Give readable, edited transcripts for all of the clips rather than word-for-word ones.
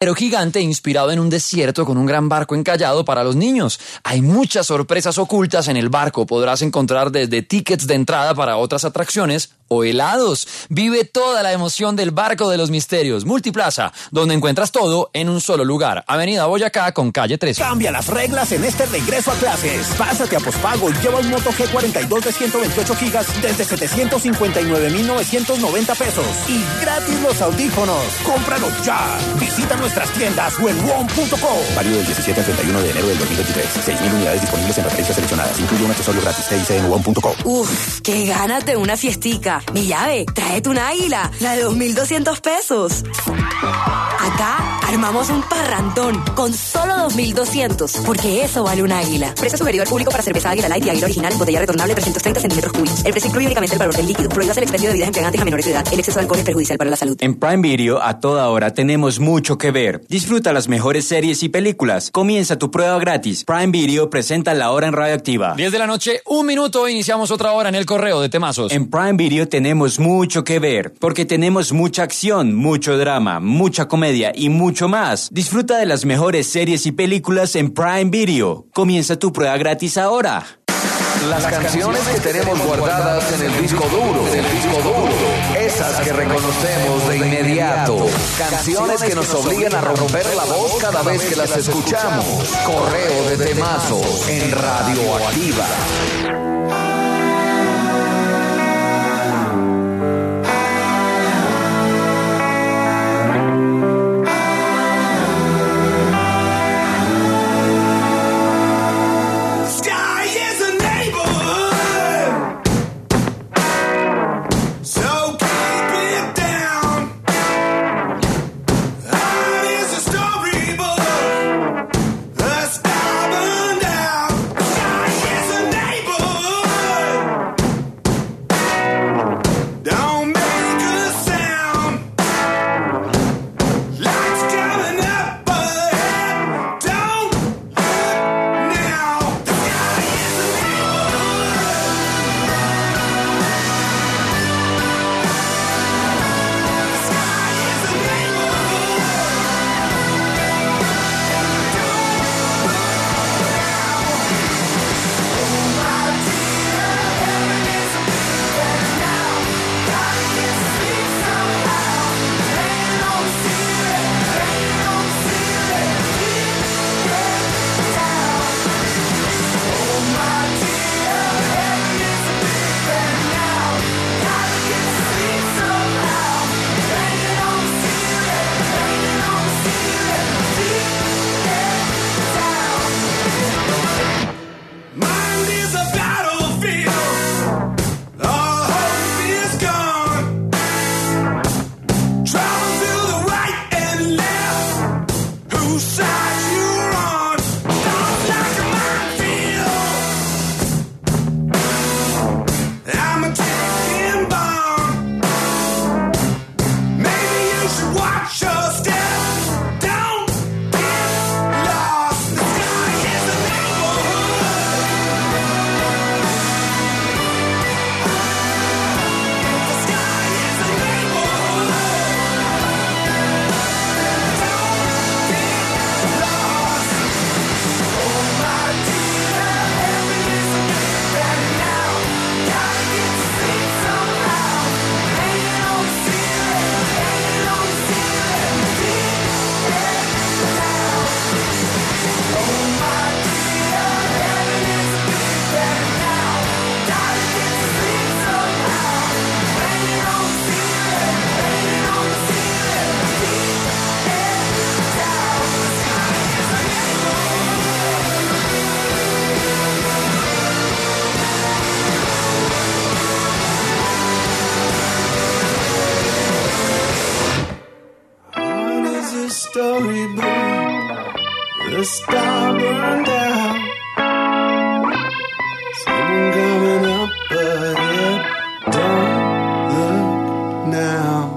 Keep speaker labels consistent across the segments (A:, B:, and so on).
A: gigante inspirado en un desierto con un gran barco encallado para los niños. Hay muchas sorpresas ocultas en el barco. Podrás encontrar desde tickets de entrada para otras atracciones o helados. Vive toda la emoción del Barco de los Misterios, Multiplaza, donde encuentras todo en un solo lugar. Avenida Boyacá con calle 13.
B: Cambia las reglas en este regreso a clases. Pásate a pospago y lleva un Moto G42 de 128 gigas desde 759,990 pesos. Y gratis los audífonos. ¡Cómpralos ya! Visita nuestras tiendas o en WOM.co.
C: Válido del 17 al 31 de enero del 2023. 6,000 unidades disponibles en referencias seleccionadas. Incluye un accesorio gratis. TIC en WOM.co.
D: Uf, qué ganas de una fiestica. Mi llave, tráete una águila, la de 2,200 pesos. Acá armamos un parrandón con solo 2,200, porque eso vale un águila. Precio sugerido al público para cerveza Águila Light y Águila Original en botella retornable 330 centímetros cúbicos. El precio incluye únicamente el valor del líquido. Prohíbas el expendio de bebidas embriagantes a menores de edad. El exceso de alcohol es perjudicial para la salud.
E: En Prime Video, a toda hora, tenemos mucho que ver. Disfruta las mejores series y películas. Comienza tu prueba gratis. Prime Video presenta La Hora en Radioactiva.
A: 10 de la noche, 1 minuto, iniciamos otra hora en el correo de temazos.
E: En Prime Video tenemos mucho que ver, porque tenemos mucha acción, mucho drama, mucha comedia y mucho más. Disfruta de las mejores series y películas en Prime Video. Comienza tu prueba gratis ahora.
F: Las canciones que tenemos guardadas en el disco duro, esas que reconocemos de inmediato, canciones que nos obligan a romper la voz cada vez que las escuchamos. Correo de temazos en Radioactiva.
G: storybook. The star burned out. Someone coming up, but it don't look now.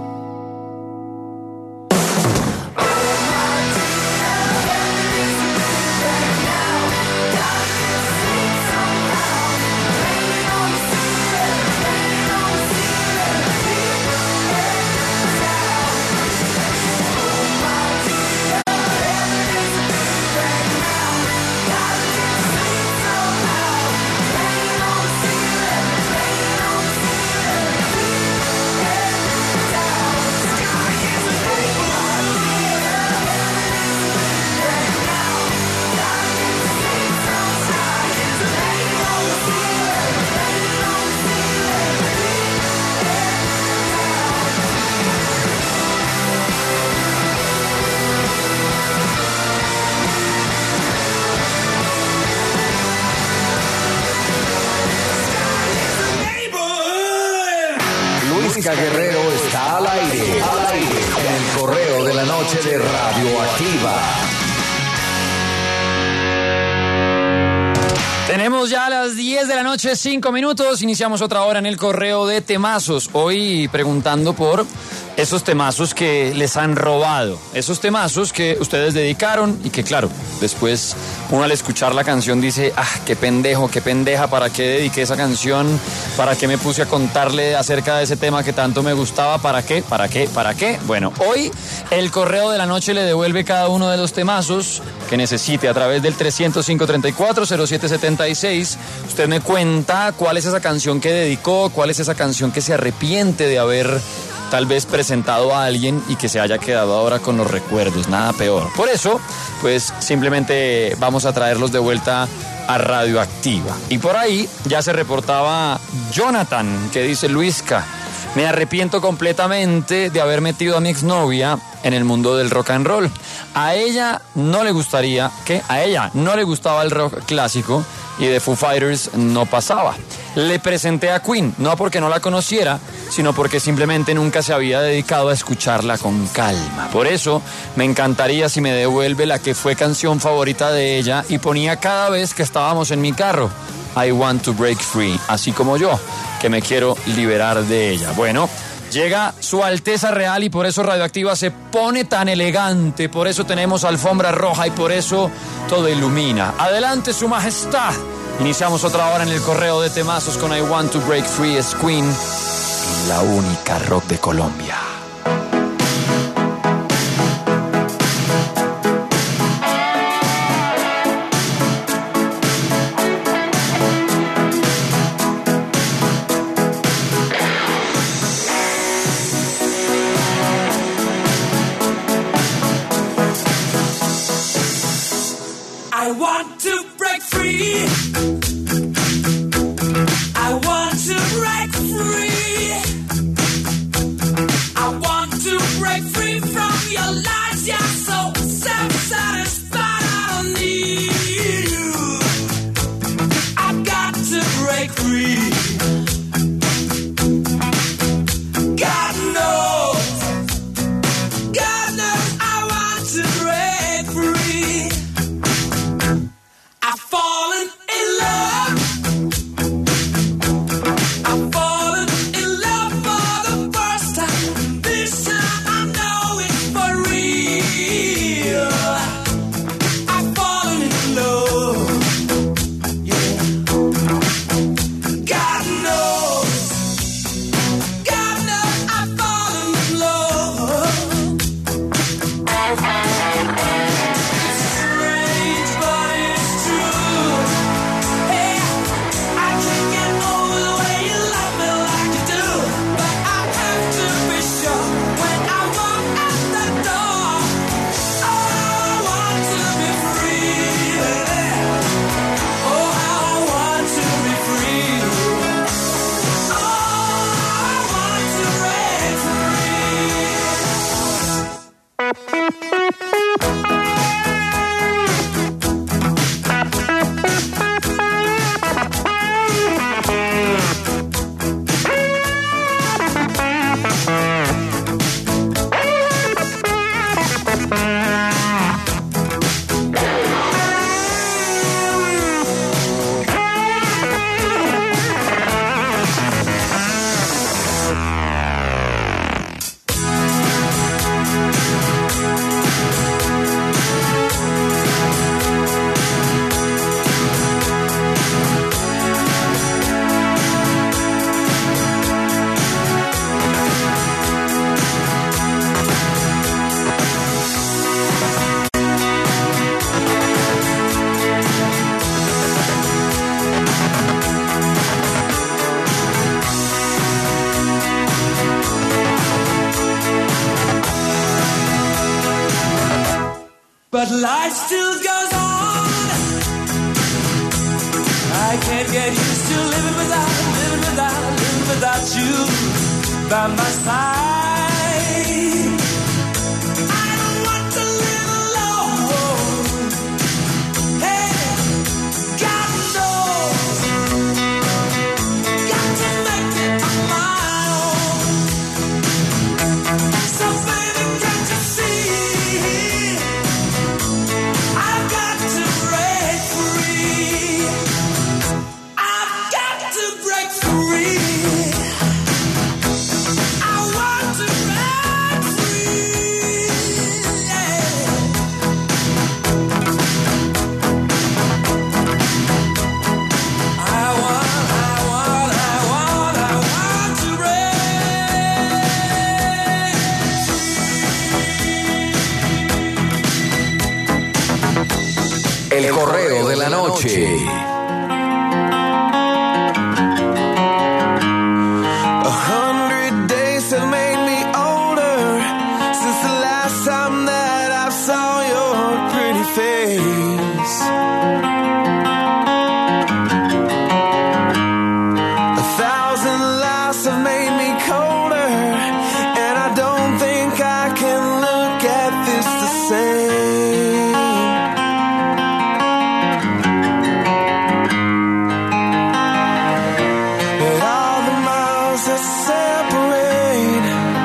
F: Radioactiva.
A: Tenemos ya las 10 de la noche, 5 minutos. Iniciamos otra hora en el correo de temazos. Hoy preguntando por esos temazos que les han robado. Esos temazos que ustedes dedicaron y que, claro, después uno al escuchar la canción dice, qué pendejo, qué pendeja, ¿para qué dediqué esa canción? ¿Para qué me puse a contarle acerca de ese tema que tanto me gustaba? ¿Para qué? ¿Para qué? ¿Para qué? Bueno, hoy el correo de la noche le devuelve cada uno de los temazos que necesite a través del 305-34-0776. Usted me cuenta cuál es esa canción que dedicó, cuál es esa canción que se arrepiente de haber tal vez presentado a alguien y que se haya quedado ahora con los recuerdos, nada peor. Por eso, pues simplemente vamos a traerlos de vuelta a Radioactiva. Y por ahí ya se reportaba Jonathan, que dice: Luisca, me arrepiento completamente de haber metido a mi exnovia en el mundo del rock and roll. A ella no le gustaría, a ella no le gustaba el rock clásico y de Foo Fighters no pasaba. Le presenté a Queen, no porque no la conociera, sino porque simplemente nunca se había dedicado a escucharla con calma. Por eso me encantaría si me devuelve la que fue canción favorita de ella y ponía cada vez que estábamos en mi carro: I want to break free, así como yo, que me quiero liberar de ella. Bueno, llega Su Alteza Real y por eso Radioactiva se pone tan elegante, por eso tenemos alfombra roja y por eso todo ilumina. Adelante, Su Majestad. Iniciamos otra hora en el correo de temazos con I Want to Break Free. Es Queen, la única rock de Colombia.
G: I want to break free. I want to break free. I want to break free from your lies. You're so self-satisfied. I don't need you. I've got to break free. God knows I want to break free. I've fallen in love. I've fallen in love for the first time. This time I know it's for real. I've fallen in love. Yeah. God knows I've fallen in love. Strange, but it's true. Hey, I can't get over the way you love me like you do. But I have to be sure when I walk out the door. Oh, I want to be free. Oh, how I want to be free. Oh, I want to break But life still goes on. I can't get used to living without you by my side. I don't want to live alone. Hey, God knows, got to make it on my own. So baby, can't you see?
F: El correo de la noche.
G: 100 days have made me older since the last time that I saw your pretty face. 1,000 lives have made me colder, and I don't think I can look at this the same. But all the miles that separate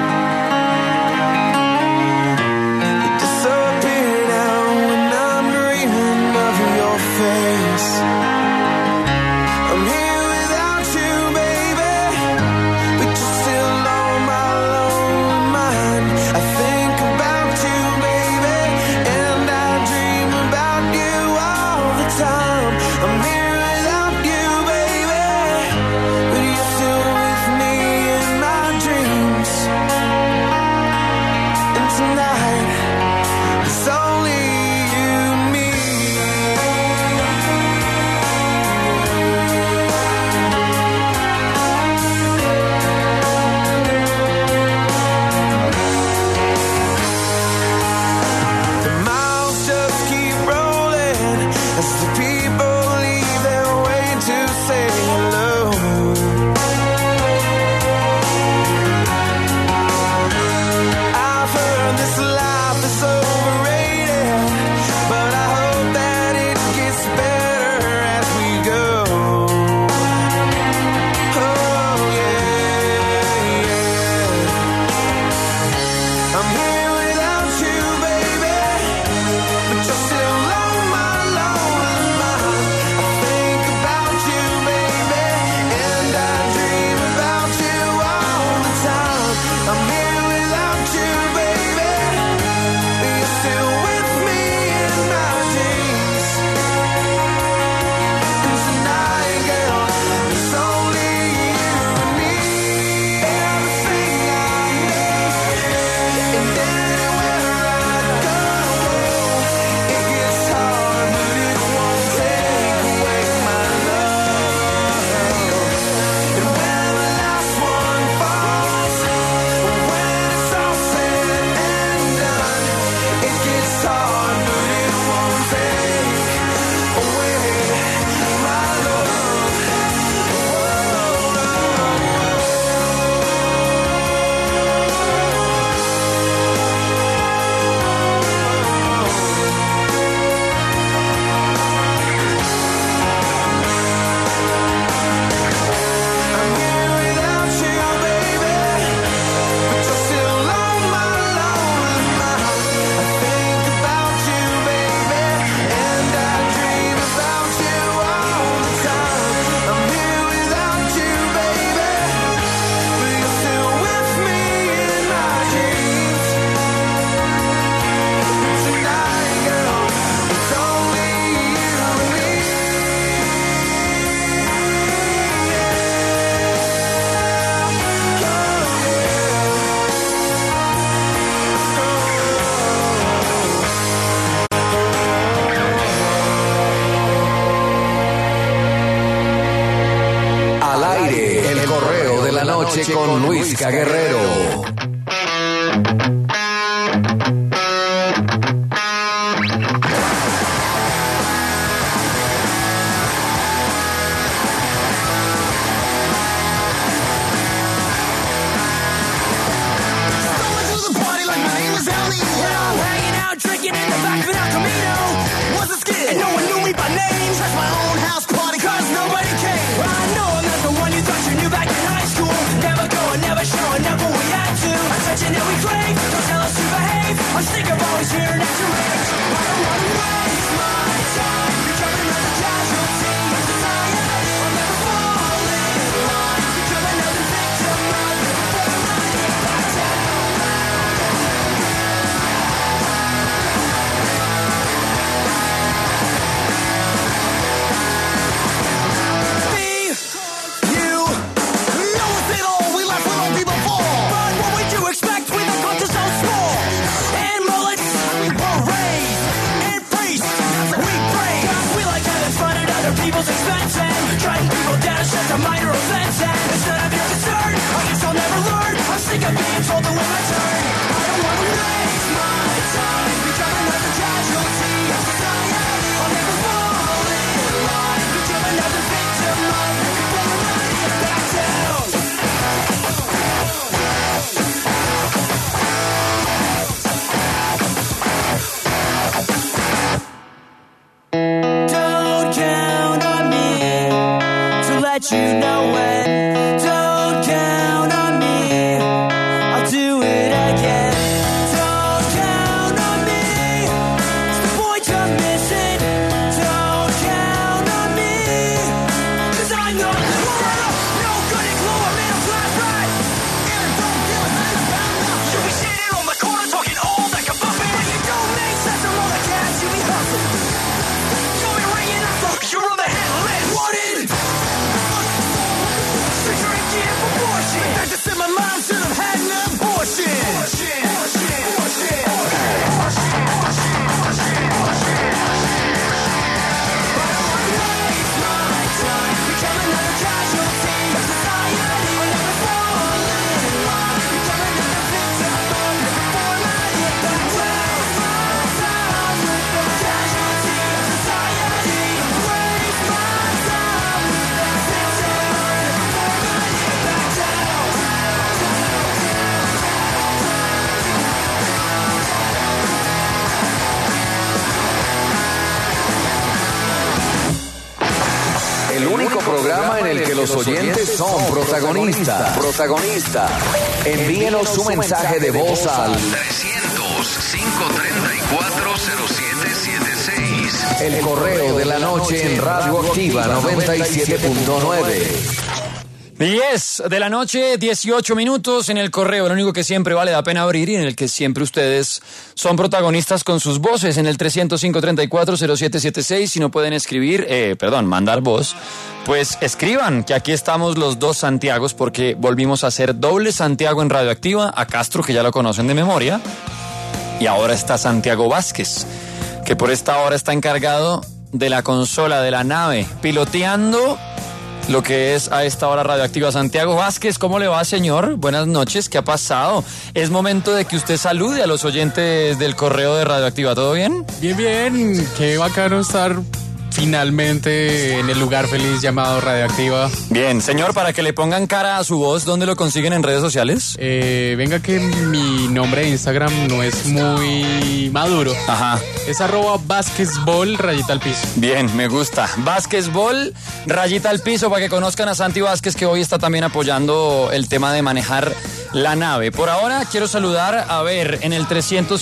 G: disappear now when I'm dreaming of your face. I'm here without you, baby, but you're still on my lonely mind. I think about you, baby, and I dream about you all the time. I'm here without you, baby, but you're still with me in my dreams. And tonight, it's only you and me. The miles just keep rolling as the people leave their way to say hello. I've heard this life is overrated, but I hope that it gets better as we go. Oh yeah, yeah. I'm here without you, baby, but you're still on my lonely mind. I think about you, baby, and I dream about you all the time. I'm here without you, baby, but you're still with me in my dreams. And tonight, girl, it's only you and me. Everything I need, and anywhere I go, it gets hard, but it won't take away my love. And when the last one falls, when it's all said and done, it gets hard, but it won't take away my love. I'm here without you, baby, but you're still on my lonely mind. I think about you, baby, and I dream about you all the time. I'm here without you, baby, but you're still with me in my dreams. Tonight, girl, it's only you and me.
F: Al aire, el correo de la noche con Luisca Guerrero.
G: To the party like my name was Ellie. Hanging out, drinking in the back of an El Camino. Was a skid, and no one knew me by name. Trashed my own house party, cause nobody came. I know I'm not the one you thought you knew back in high school. Never going, never showing up when we had to. Attention that we crave, don't tell us to behave. I'm sick of always hearing that you rage. I don't wanna waste my time. You're jumping as a casualty of society. I'll never fall in line. Become another victim of your let you know when. Don't count on me, I'll do it again. Don't count on me, it's the point you're missing. Don't count on me, 'cause I'm not no good at glue, I'm in a flashback. And don't give a thing about nothing. You'll be sitting on the corner talking all like a buffet. And you don't make sense of all the cash you be hustling. You'll be ringing up the you're on the headless. Wanted. Drinking for bullshit. That just said my mom should have had an abortion. Become another casualty of society. I'll never fall in line. Become another victim of living for my hit. But waste my time with the casualty of society. Waste my time with the victim of living for my hit. Back down.
F: El único programa en el que los oyentes son protagonistas. Envíenos su mensaje de voz al
H: 300-534-0776.
F: el correo de la noche en Radioactiva 97.9.
A: 10 de la noche, 18 minutos en el correo, el único que siempre vale la pena abrir y en el que siempre ustedes son protagonistas con sus voces en el 300-534-0776. Si no pueden escribir, mandar voz, pues escriban, que aquí estamos los dos Santiagos porque volvimos a hacer doble Santiago en Radioactiva, a Castro, que ya lo conocen de memoria, y ahora está Santiago Vázquez, que por esta hora está encargado de la consola de la nave, piloteando lo que es a esta hora Radioactiva. Santiago Vázquez, ¿cómo le va, señor? Buenas noches, ¿qué ha pasado? Es momento de que usted salude a los oyentes del correo de Radioactiva, ¿todo bien?
I: Bien, bien, qué bacano estar finalmente en el lugar feliz llamado Radioactiva.
A: Bien, señor, para que le pongan cara a su voz, ¿dónde lo consiguen en redes sociales?
I: Venga que mi nombre de Instagram no es muy maduro.
A: Ajá.
I: Es @Vázquezbol _ piso.
A: Bien, me gusta. Vázquezbol _ piso, para que conozcan a Santi Vázquez, que hoy está también apoyando el tema de manejar la nave. Por ahora quiero saludar, a ver, en el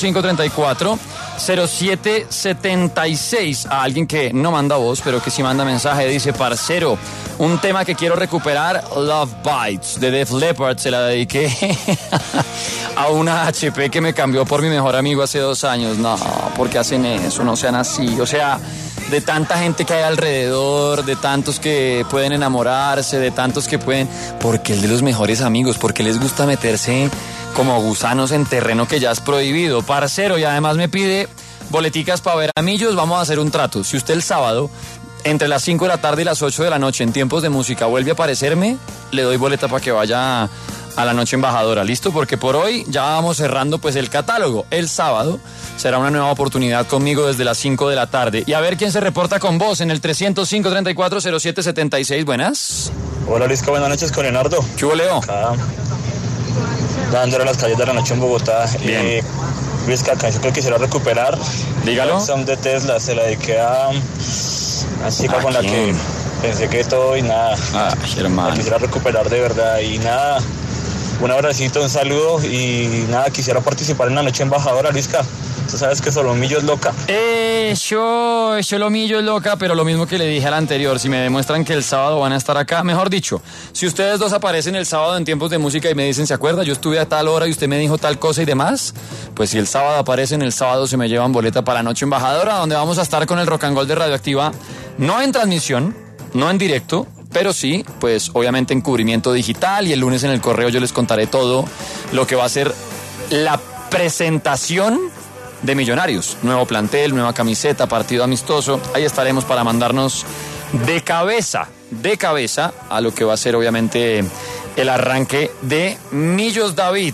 A: 300-534-0776 a alguien que no manda voz, pero que sí manda mensaje. Dice: parcero, un tema que quiero recuperar, Love Bites de Def Leppard. Se la dediqué a una HP que me cambió por mi mejor amigo hace 2 años. No, ¿por qué hacen eso? No sean así. O sea, de tanta gente que hay alrededor, de tantos que pueden enamorarse, de tantos que pueden... Porque el de los mejores amigos, porque les gusta meterse como gusanos en terreno que ya es prohibido, parcero. Y además me pide boleticas para ver a Millos. Vamos a hacer un trato. Si usted el sábado, entre las 5 de la tarde y las 8 de la noche, en Tiempos de Música, vuelve a aparecerme, le doy boleta para que vaya a la noche embajadora, ¿listo? Porque por hoy ya vamos cerrando pues el catálogo. El sábado será una nueva oportunidad conmigo desde las 5 de la tarde. Y a ver quién se reporta con vos en el 300-534-0776. Buenas.
J: Hola, Luisca, buenas noches, con Leonardo.
A: ¿Qué hubo, Leo?
J: Acá, dándole las calles de la noche en Bogotá.
A: Bien.
J: Luisca, canción que quisiera recuperar.
A: Dígalo.
J: Son de Tesla, se la dediqué a una chica con la que pensé que todo y nada.
A: Ay, hermano.
J: La quisiera recuperar de verdad y nada. Un abracito, un saludo y nada, quisiera participar en la noche embajadora, Luisca. Tú sabes que Solomillo es loca.
A: Yo Solomillo es loca, pero lo mismo que le dije al anterior, si me demuestran que el sábado van a estar acá, mejor dicho, si ustedes dos aparecen el sábado en Tiempos de Música y me dicen, ¿se acuerda? Yo estuve a tal hora y usted me dijo tal cosa y demás, pues si el sábado aparecen, el sábado se me llevan boleta para la noche embajadora, donde vamos a estar con el Rock and Roll de Radioactiva, no en transmisión, no en directo, pero sí, pues obviamente en cubrimiento digital, y el lunes en el correo yo les contaré todo lo que va a ser la presentación de Millonarios. Nuevo plantel, nueva camiseta, partido amistoso. Ahí estaremos para mandarnos de cabeza a lo que va a ser obviamente el arranque de Millos David.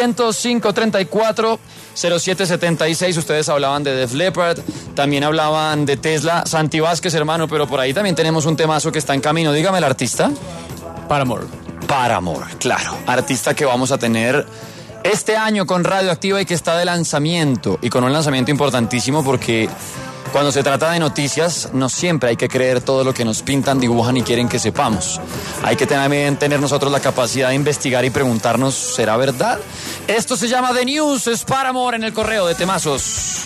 A: 300-534-0776. Ustedes hablaban de Def Leppard, también hablaban de Tesla. Santi Vázquez, hermano, pero por ahí también tenemos un temazo que está en camino. Dígame el artista.
I: Paramore, claro. Artista
A: que vamos a tener este año con Radioactiva y que está de lanzamiento, y con un lanzamiento importantísimo porque Cuando se trata de noticias, no siempre hay que creer todo lo que nos pintan, dibujan y quieren que sepamos. Hay que también tener nosotros la capacidad de investigar y preguntarnos, ¿será verdad? Esto se llama The News, es Paramore en el correo de temazos.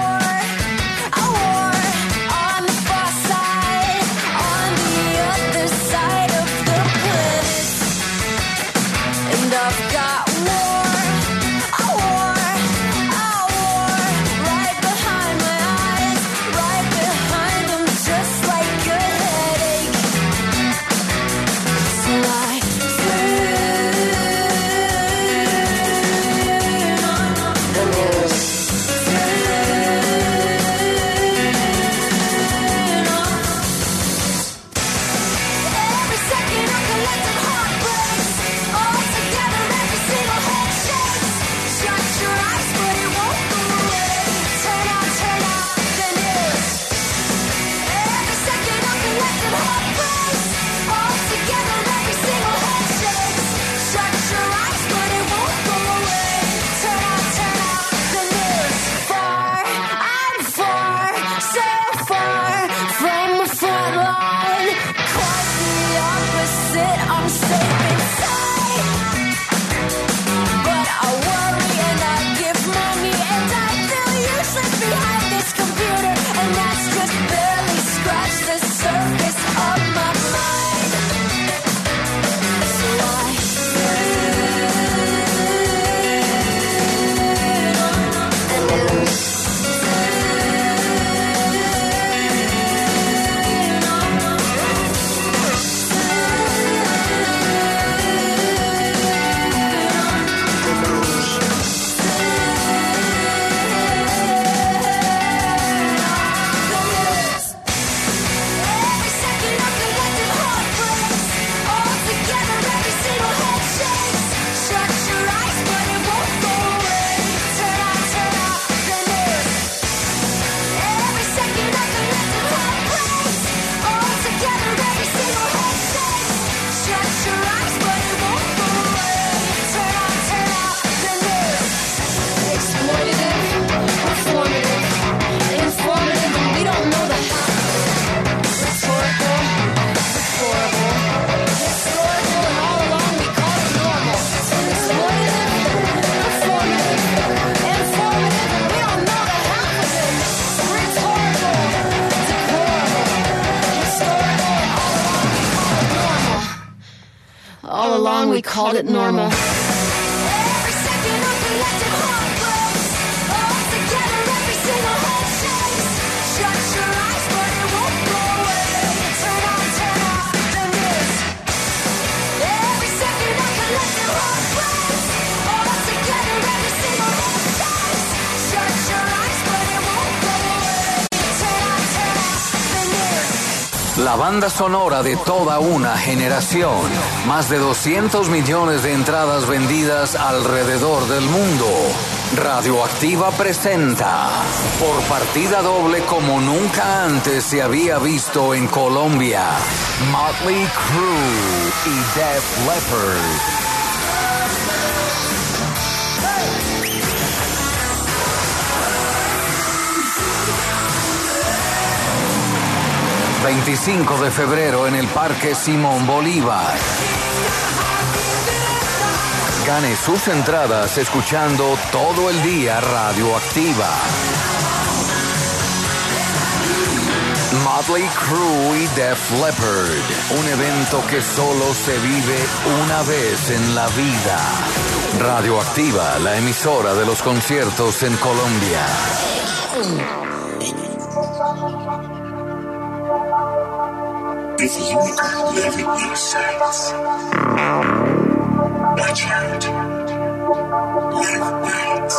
H: All along we called it normal.
F: La banda sonora de toda una generación. Más de 200 millones de entradas vendidas alrededor del mundo. Radioactiva presenta, por partida doble como nunca antes se había visto en Colombia, Motley Crue y Def Leppard. ...25 de febrero en el Parque Simón Bolívar. Gane sus entradas escuchando todo el día Radioactiva. Motley Crue y Def Leppard. Un evento que solo se vive una vez en la vida. Radioactiva, la emisora de los conciertos en Colombia.
K: With unicorn living your sights. Watch out. Live bites.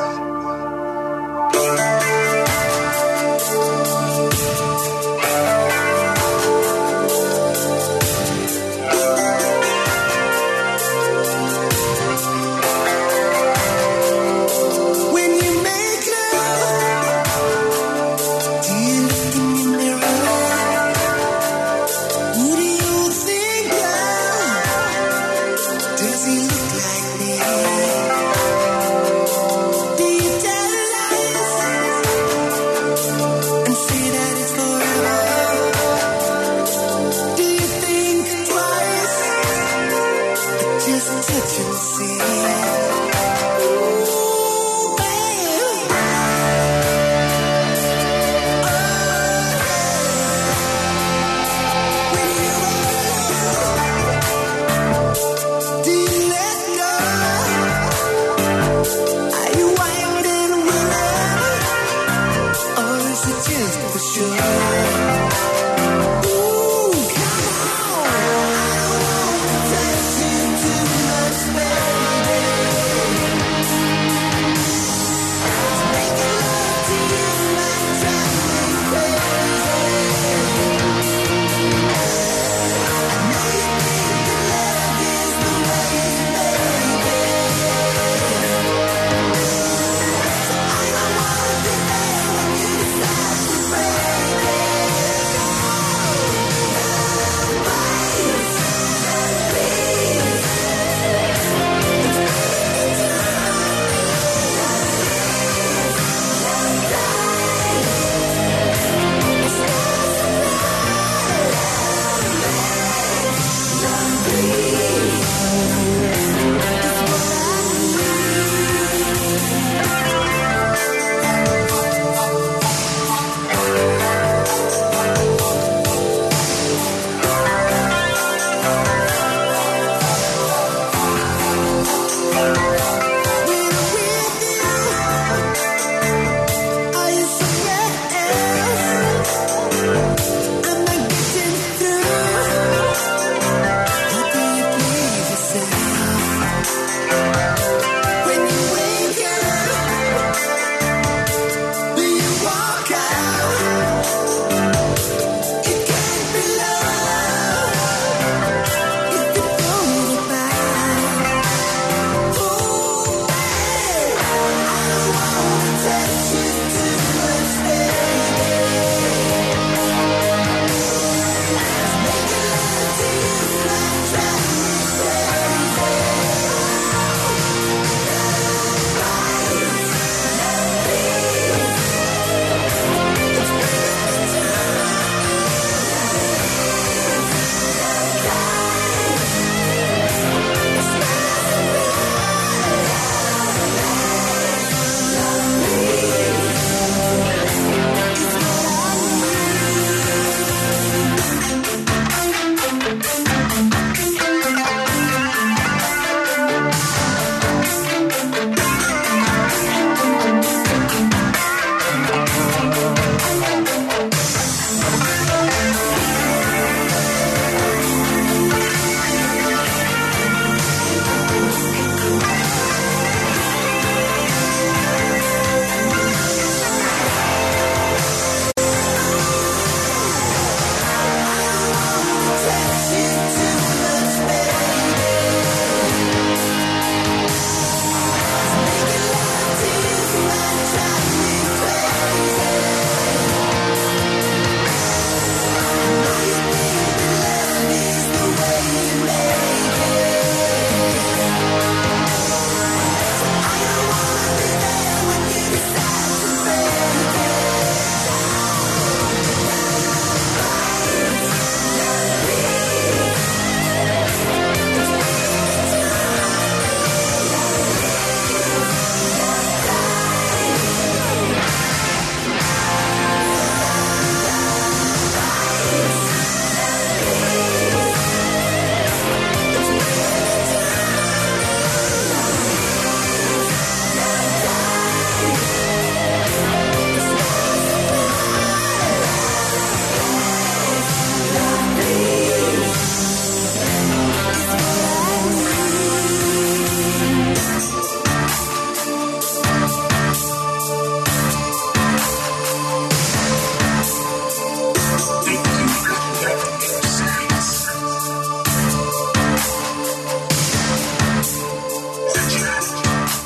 G: When you make love, do you look in the mirror? Who do you think of? Does he look like me?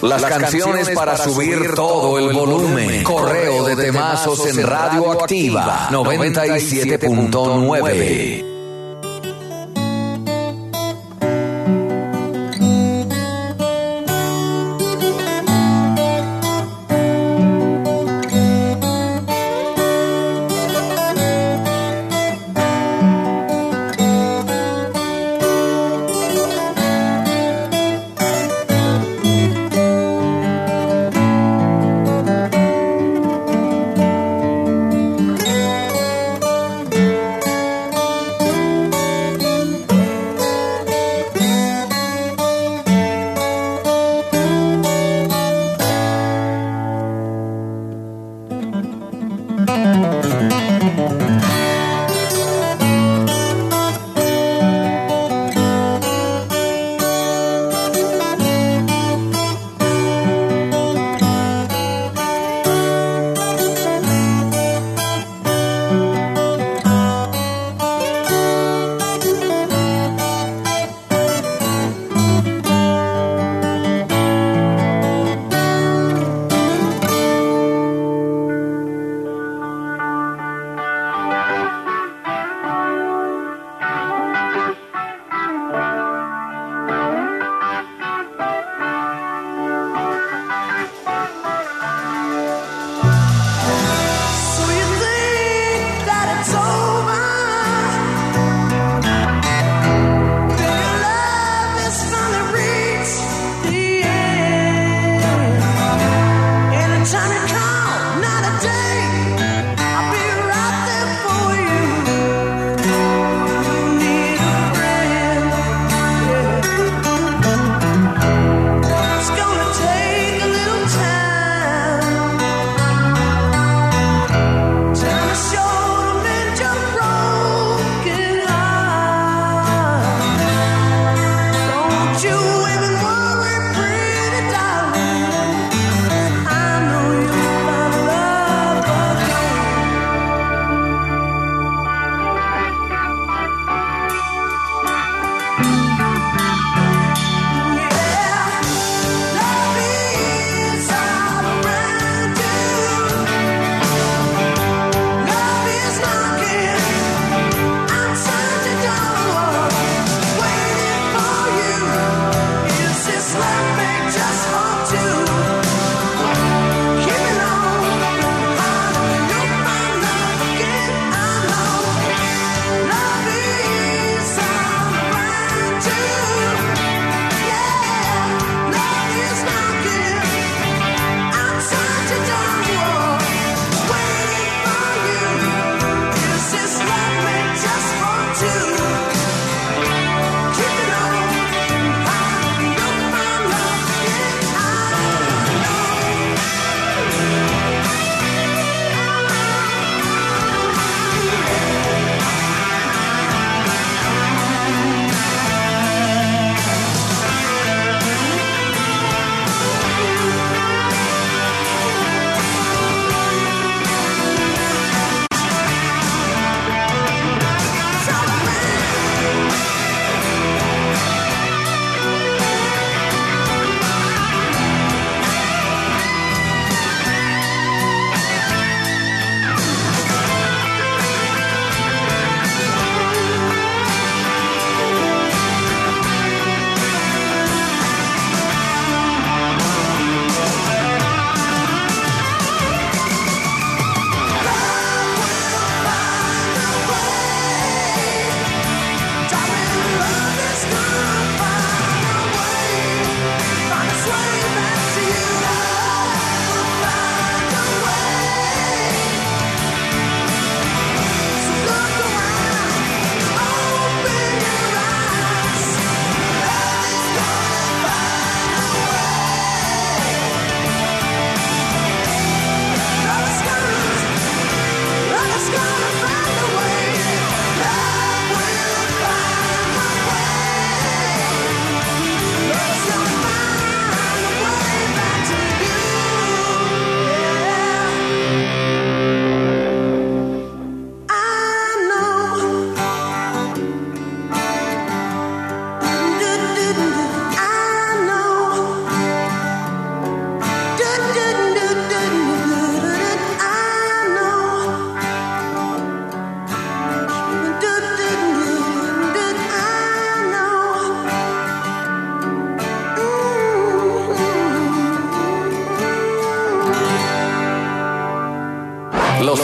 F: Las canciones para subir todo el volumen. Correo de temazos en Radioactiva 97.9.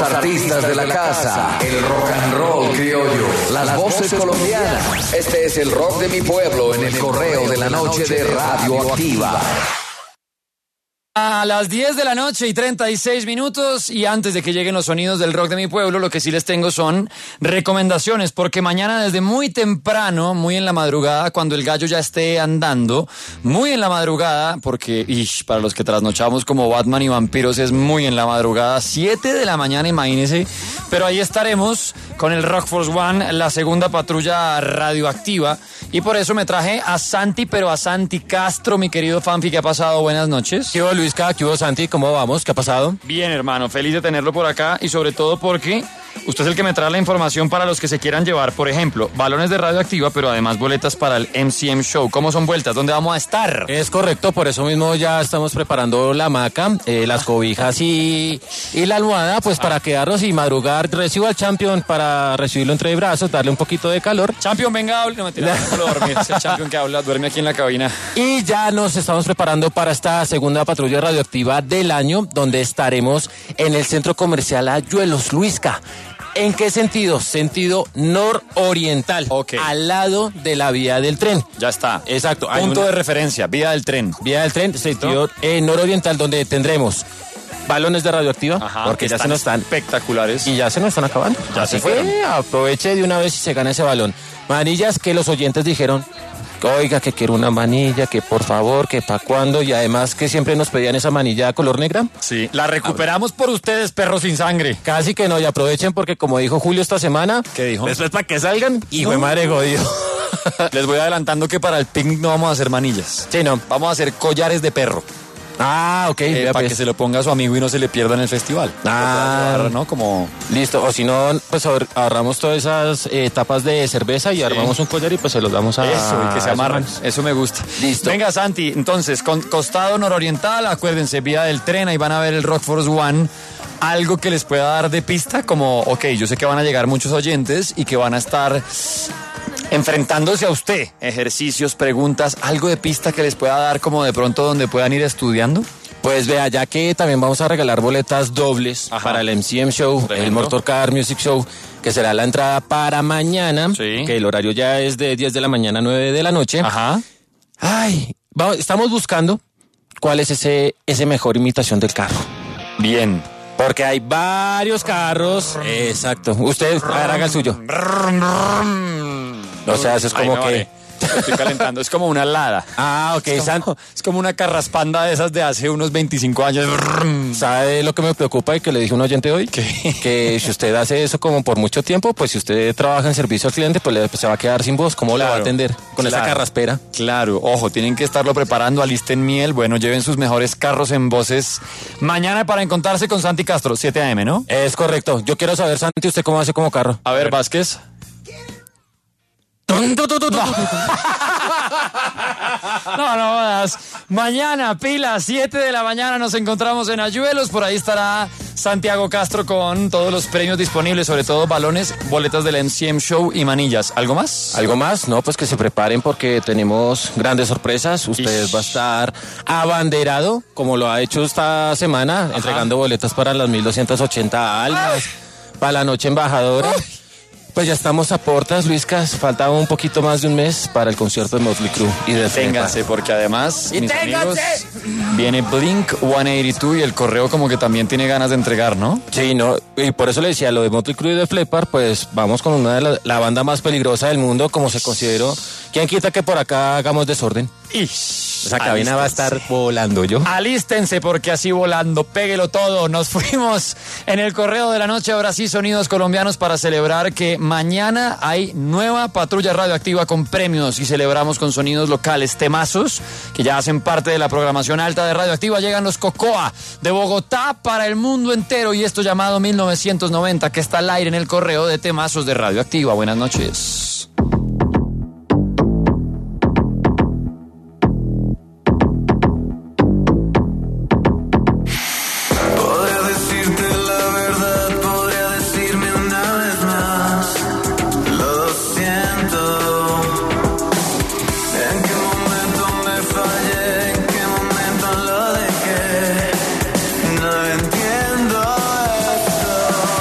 F: artistas de la casa, el rock and roll criollo, las voces colombianas. Este es el rock de mi pueblo en el correo de la noche de Radioactiva.
A: A las 10 de la noche y 36 minutos, y antes de que lleguen los sonidos del rock de mi pueblo, lo que sí les tengo son recomendaciones, porque mañana desde muy temprano, muy en la madrugada, cuando el gallo ya esté andando, muy en la madrugada, porque para los que trasnochamos como Batman y vampiros es muy en la madrugada, 7 de la mañana, imagínense, pero ahí estaremos con el Rock Force One, la segunda patrulla radioactiva, y por eso me traje a Santi, pero a Santi Castro, mi querido Fanfi, ¿qué ha pasado? Buenas noches.
L: ¿Qué hubo, Luisca? ¿Qué hubo, Santi? ¿Cómo vamos? ¿Qué ha pasado?
A: Bien, hermano, feliz de tenerlo por acá y sobre todo porque usted es el que me trae la información para los que se quieran llevar, por ejemplo, balones de radioactiva, pero además boletas para el MCM Show. ¿Cómo son vueltas? ¿Dónde vamos a estar?
L: Es correcto, por eso mismo ya estamos preparando la hamaca, las cobijas y la almohada, pues para quedarnos y madrugar. Recibo al Champion para recibirlo entre brazos, darle un poquito de calor.
A: Champion, venga, no me tira, no dormir. Es el Champion que habla, duerme aquí en la cabina.
L: Y ya nos estamos preparando para esta segunda patrulla radioactiva del año, donde estaremos en el centro comercial Ayuelos, Luisca. ¿En qué sentido? Sentido nororiental.
A: Ok.
L: Al lado de la vía del tren.
A: Ya está.
L: Exacto.
A: Punto de referencia, vía del tren.
L: Vía del tren, sentido nororiental, donde tendremos balones de radioactiva, porque ya se nos están
A: espectaculares.
L: Y ya se nos están acabando.
A: Ya
L: Así
A: se fueron.
L: que aproveche de una vez y se gana ese balón. Manillas que los oyentes dijeron, oiga, que quiero una manilla, que por favor, que pa' cuándo, y además que siempre nos pedían esa manilla color negra.
A: Sí, la recuperamos por ustedes, perros sin sangre.
L: Casi que no, y aprovechen porque como dijo Julio esta semana,
A: ¿qué dijo?
L: Después para que salgan, hijo de madre jodido.
A: Les voy adelantando que para el picnic no vamos a hacer manillas.
L: Sí, no.
A: Vamos a hacer collares de perro.
L: Ah, ok.
A: Para que se lo ponga a su amigo y no se le pierda en el festival. ¿No? Como...
L: Listo, o si no, pues ahorramos todas esas tapas de cerveza y armamos un collar y pues se los damos a...
A: Eso, y que se amarran. Eso me gusta.
L: Listo.
A: Venga, Santi, entonces, costado nororiental, acuérdense, vía del tren, ahí van a ver el Rock Force One. Algo que les pueda dar de pista, como, ok, yo sé que van a llegar muchos oyentes y que van a estar enfrentándose a usted. Ejercicios, preguntas, algo de pista que les pueda dar como de pronto donde puedan ir estudiando.
L: Pues vea, ya que también vamos a regalar boletas dobles para el MCM Show, el Motor Car Music Show, que será la entrada para mañana, que el horario ya es de 10 de la mañana a 9 de la noche.
A: Ajá.
L: Ay, estamos buscando cuál es ese mejor imitación del carro.
A: Bien.
L: Porque hay varios carros. Exacto. Usted haga el suyo. O sea, eso es como que...
A: Estoy calentando, es como una Lada.
L: Ah, ok,
A: es como una carraspanda de esas de hace unos 25 años.
L: ¿Sabe lo que me preocupa y que le dije a un oyente hoy? Que si usted hace eso como por mucho tiempo, pues si usted trabaja en servicio al cliente, pues se va a quedar sin voz. ¿Cómo le va a atender con esa carraspera?
A: Claro, ojo, tienen que estarlo preparando, alisten miel, bueno, lleven sus mejores carros en voces mañana para encontrarse con Santi Castro, 7 a.m., ¿no?
L: Es correcto. Yo quiero saber, Santi, ¿usted cómo hace como carro?
A: A ver, Vázquez. No, mañana, pila, 7 de la mañana nos encontramos en Ayuelos. Por ahí estará Santiago Castro con todos los premios disponibles, sobre todo balones, boletas del MCM Show y manillas. ¿Algo más?
L: ¿Algo más? No, pues que se preparen porque tenemos grandes sorpresas. Usted va a estar abanderado, como lo ha hecho esta semana, entregando boletas para las 1280 almas, para la noche embajadora. Pues ya estamos a portas, Luiscas. Falta un poquito más de un mes para el concierto de Motley Crue y de
A: Ténganse, porque además, mis amigos, viene Blink 182 y el correo como que también tiene ganas de entregar, ¿no?
L: Sí, no, y por eso le decía, lo de Motley Crue y de Flepar, pues vamos con una de la banda más peligrosa del mundo, como se consideró. ¿Quién quita que por acá hagamos desorden? Esa cabina va a estar volando, yo.
A: Alístense porque así volando, péguelo todo. Nos fuimos en el correo de la noche, ahora sí, sonidos colombianos para celebrar que mañana hay nueva patrulla radioactiva con premios y celebramos con sonidos locales, temazos que ya hacen parte de la programación alta de Radioactiva. Llegan los Cocoa de Bogotá para el mundo entero y esto llamado 1990 que está al aire en el correo de temazos de Radioactiva. Buenas noches.
G: No entiendo esto.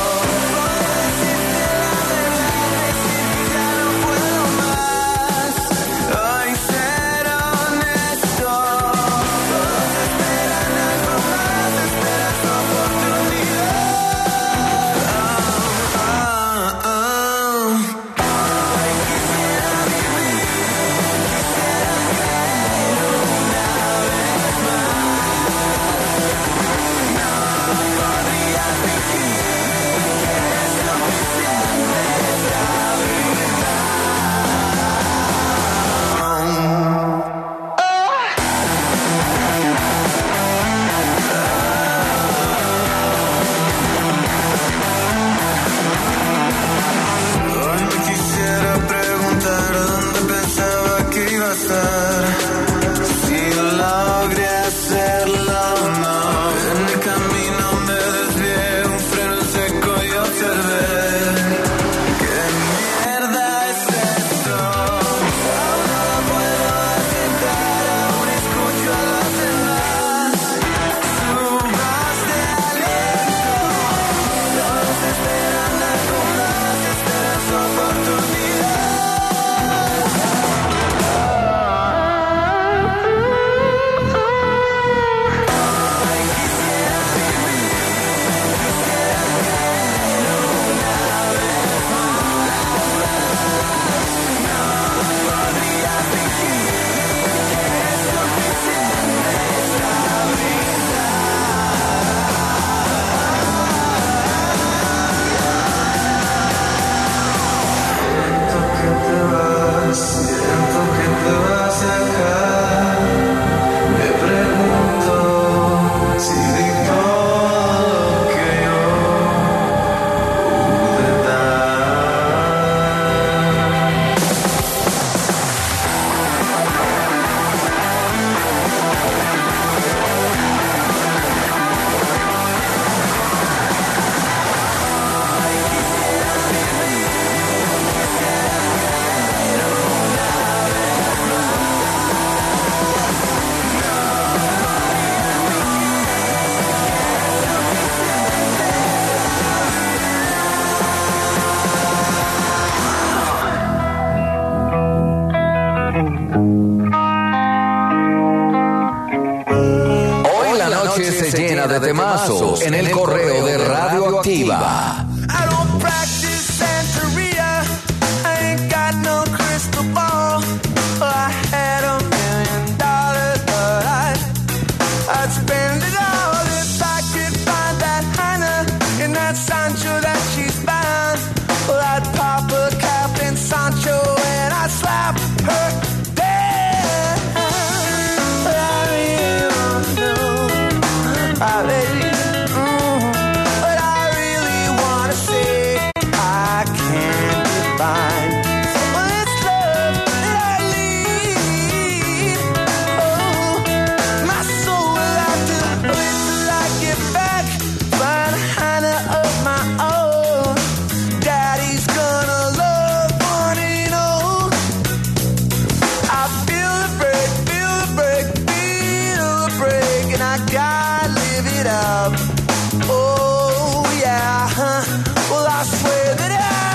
F: temazos en el correo de Radioactiva.
G: I don't practice Santeria. I ain't got no crystal ball. Well, I had $1 million, but I'd spend it all if I could find that Hannah in that Sancho that she's found. Well, I'd pop a cap in Sancho and I'd slap her down. But I really wanna know, baby. But I really wanna say I can't define. Well, it's love that I need. Oh, my soul will have to wait till I get back. Find a Hannah of my own. Daddy's gonna love one and all. I feel the break, feel the break, feel the break, and I gotta live it up. Oh yeah, well I swear that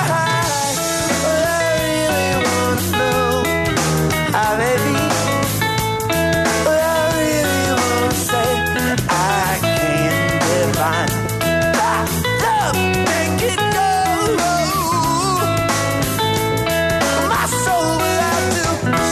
G: I really wanna know, baby. But I really wanna say I can't define. Love, make it go. My soul will have to.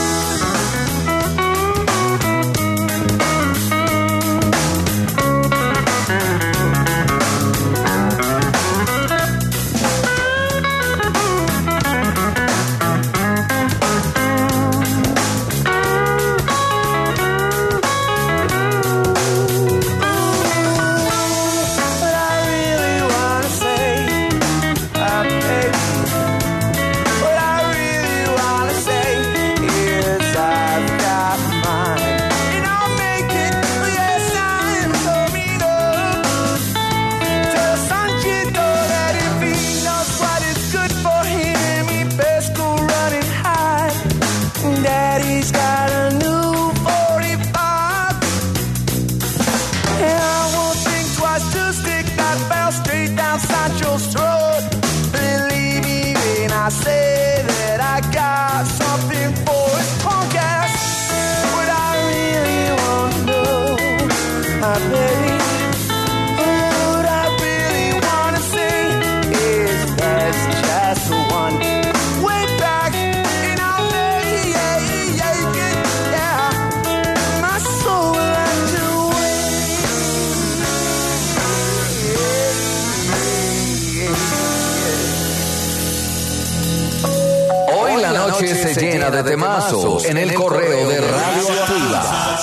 G: But I really wanna say, baby. What I really wanna say is I've got mine, and I'll make it. Yes, I'm coming up. Tell Sanchito that if he knows what is good for him, he best go running high. Daddy's got a new 45, and I won't think twice to stick that bell straight down Sancho's throat. Believe me when I say that I got something for his punk ass. What I really want to know, my baby. What I really want to say is that's just the one. Way back, and I'll make it, yeah. My soul will have to
F: Hoy la noche se llena de temazos en el correo de Radioactiva.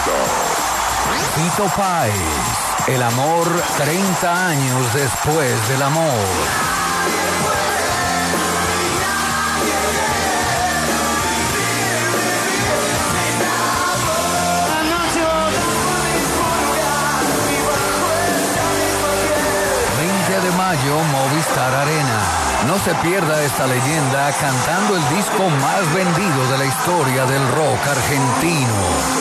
M: Fito Páez, el amor 30 años después del amor. De mayo, Movistar Arena. No se pierda esta leyenda cantando el disco más vendido de la historia del rock argentino.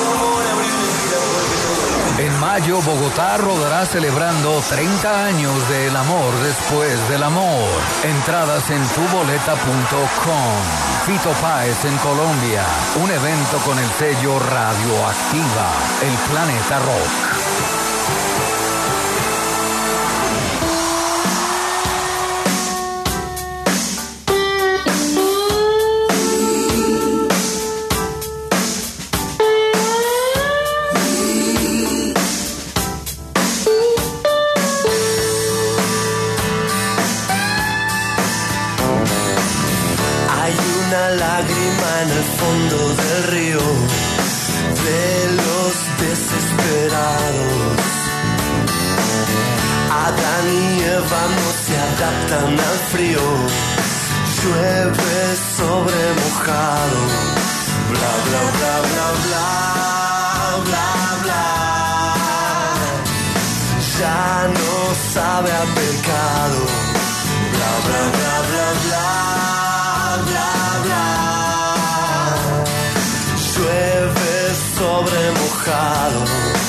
M: En mayo, Bogotá rodará celebrando 30 años del amor después del amor. Entradas en tuboleta.com. Fito Páez en Colombia. Un evento con el sello Radioactiva. El Planeta Rock.
N: En el fondo del río de los desesperados, Adán y Eva no se adaptan al frío, llueve sobre mojado, bla bla bla bla bla bla bla, ya no sabe a pecado, bla bla bla bla bla bla bla. Llueve sobre mojado.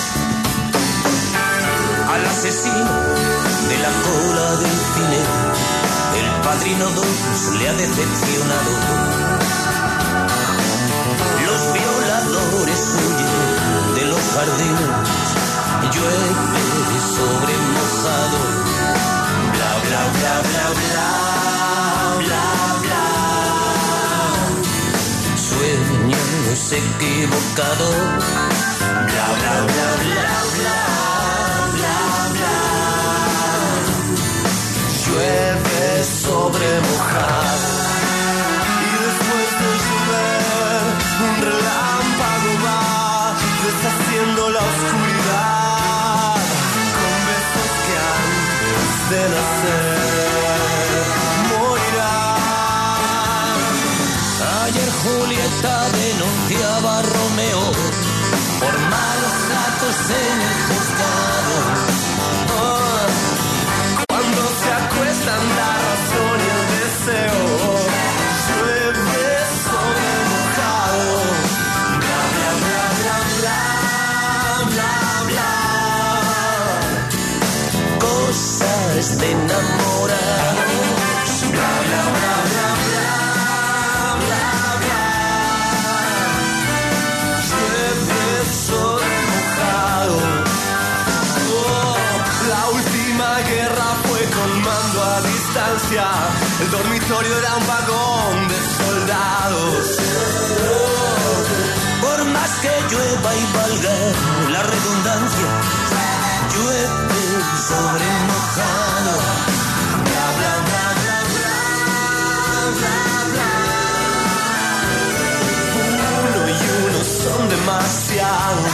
O: Al asesino de la cola del cine, el Padrino 2 le ha decepcionado. Los violadores huyen de los jardines, llueve sobre mojado. Bla bla bla bla bla bla bla. Sueños equivocados. Bla bla bla bla bla bla bla. Llueve sobre mojado. Y después de llover, un relámpago va deshaciendo la oscuridad con besos que antes de nacer morirán. Ayer Julieta denunciaba a Romeo por malos tratos en el juzgado. Oh, cuando se acuestan la razón y el deseo, llueve sobre mojado. Bla bla bla bla bla bla bla. Cosas de enamorados. Bla bla bla bla bla bla bla. Llueve sobre mojado. Oh, la última guerra fue con mando a distancia. El dormitorio era un vagón de soldados. Oh, por más que llueva y valga la redundancia, llueve sobre mojado. Bla bla bla bla bla bla bla. Uno y uno son demasiados.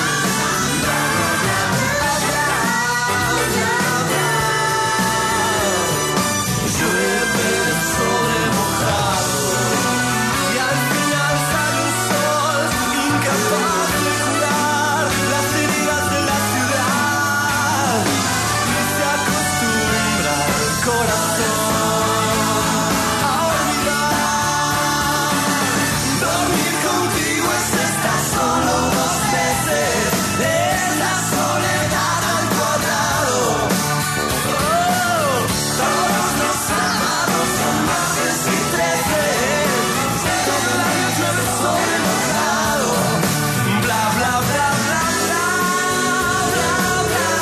O: Llueve sobre mojado. Y al final sale un sol incapaz de curar las heridas de la ciudad. Y se acostumbra el corazón a olvidar. Dormir contigo es estar solo 2 veces. Es la soledad al cuadrado. Oh, todos los sábados son martes y 13. Todo el año llueve sobre mojado. Bla bla bla bla bla bla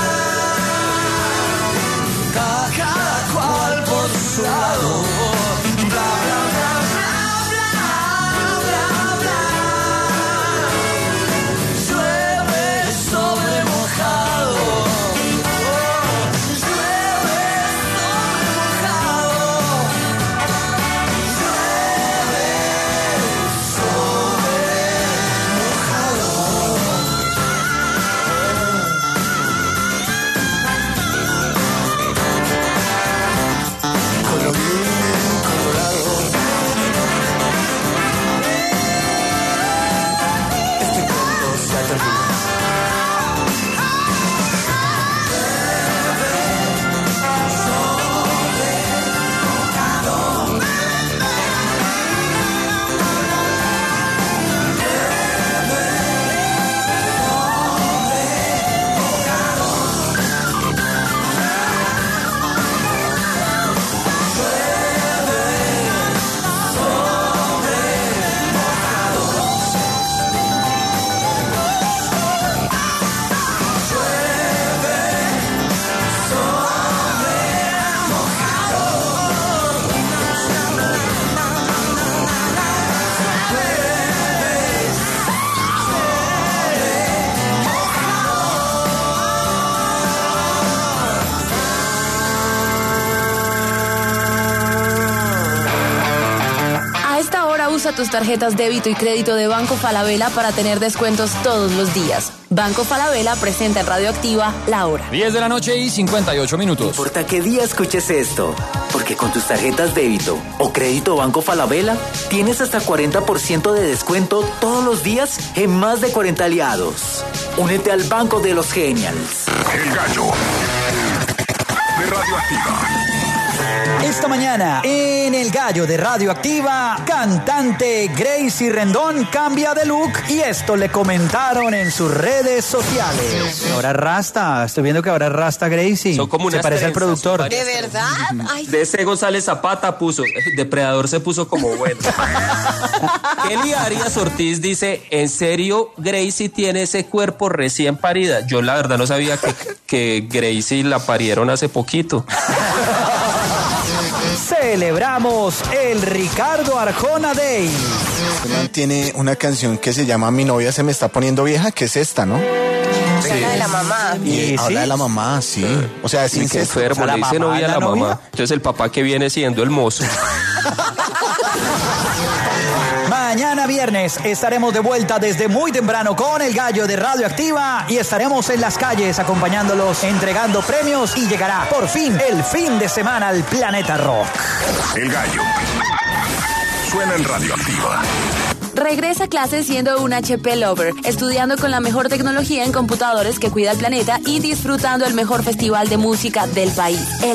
O: bla. Cada cual por su lado. Bla bla bla bla bla bla bla. Llueve sobre mojado. Llueve sobre mojado. Llueve sobre mojado.
P: tus tarjetas débito y crédito de Banco Falabella para tener descuentos todos los días. Banco Falabella presenta en Radioactiva La Hora.
A: 10 de la noche y 58 minutos.
Q: No importa qué día escuches esto, porque con tus tarjetas débito o crédito Banco Falabella tienes hasta 40% de descuento todos los días en más de 40 aliados. Únete al Banco de los Genials.
K: El Gallo de Radioactiva.
B: Esta mañana, en El Gallo de Radioactiva, cantante Gracie Rendón cambia de look y esto le comentaron en sus redes sociales. Ahora rasta, estoy viendo que ahora rasta Gracie.
R: Son como
B: se
R: unas
B: parece al
R: trenzas,
B: productor.
S: ¿De verdad? Ay.
R: DC González Zapata puso, Depredador se puso como bueno. Kelly Arias Ortiz dice, ¿en serio Gracie tiene ese cuerpo recién parida? Yo la verdad no sabía que Gracie la parieron hace poquito.
B: Celebramos el Ricardo Arjona Day.
T: Tiene una canción que se llama Mi novia se me está poniendo vieja, que es esta, ¿no?
S: Sí. La de la mamá.
T: Y habla de la mamá, sí. O sea, es
R: Qué
T: incesto.
R: enfermo,
T: O sea,
R: le dice novia a la mamá. Entonces el papá que viene siendo el mozo.
B: Mañana viernes estaremos de vuelta desde muy temprano con El Gallo de Radioactiva y estaremos en las calles acompañándolos, entregando premios y llegará por fin el fin de semana al Planeta Rock.
K: El Gallo suena en Radioactiva.
P: Regresa a clases siendo un HP lover, estudiando con la mejor tecnología en computadores que cuida el planeta y disfrutando el mejor festival de música del país, el